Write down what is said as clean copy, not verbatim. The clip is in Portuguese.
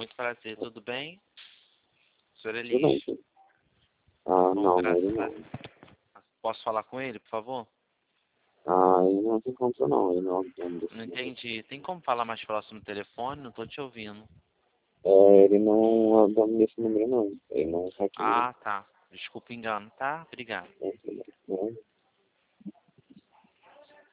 Muito prazer, tudo bem? Senhor Tudo bem, Elias. sim. Bom, Não, ele graças a não. Deus. Posso falar com ele, por favor? Ele não se encontra, não. Ele não é o dono desse Não número. entendi. Tem como falar mais próximo do telefone? Não tô te ouvindo. Ele não é o dono desse número, não. Ele não tá aqui, não. Ah, tá. Desculpa o engano, tá? Obrigado. Né?